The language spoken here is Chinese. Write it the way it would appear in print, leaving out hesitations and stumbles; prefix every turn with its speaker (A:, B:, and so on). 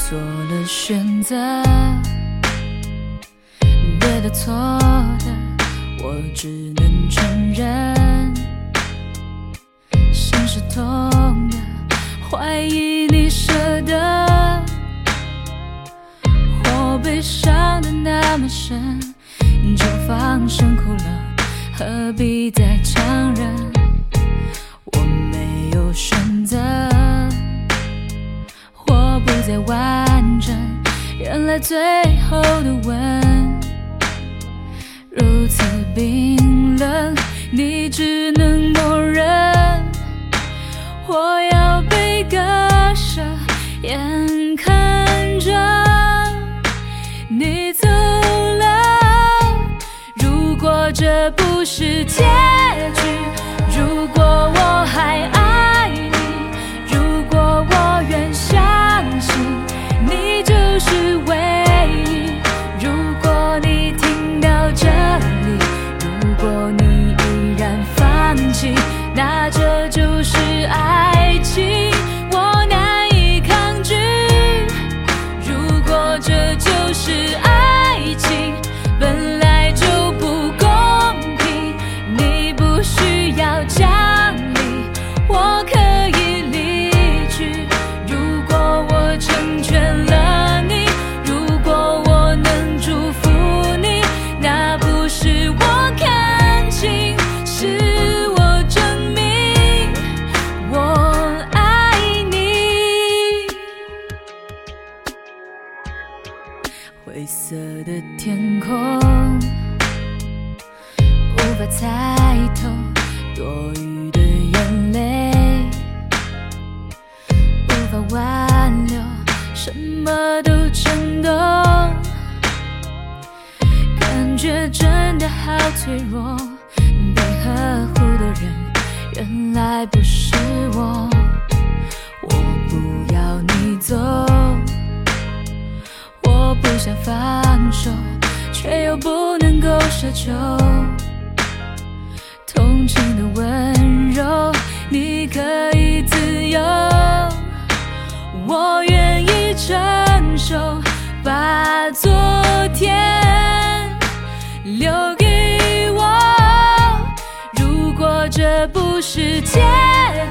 A: 做了选择，对的错的我只能承认，心是痛的，怀疑你舍得，我悲伤的那么深，就放声哭了，何必再强忍？我没有选择，我不再完整，原来最后的吻如此冰冷，你只能默认，我要被割舍，眼看着你走了。如果这不是结局，如果我还爱你，如果我愿相信你就是唯一，如果你听到这里，如果你依然放弃，那这就是爱情，我难以抗拒。如果这就是爱情，本来就不公平，你不需要讲理，我可以离去。如果我成全了你，如果我能祝福你，那不是我看清，是我证明我爱你。灰色的天空无法猜透多余的眼泪，无法挽留，什么都震动，感觉真的好脆弱，被呵护的人原来不是我，我不要你走，我不想放手，却又不能够奢求同情的温柔，你可以自由，我愿意承受，把昨天留给我。如果这不是结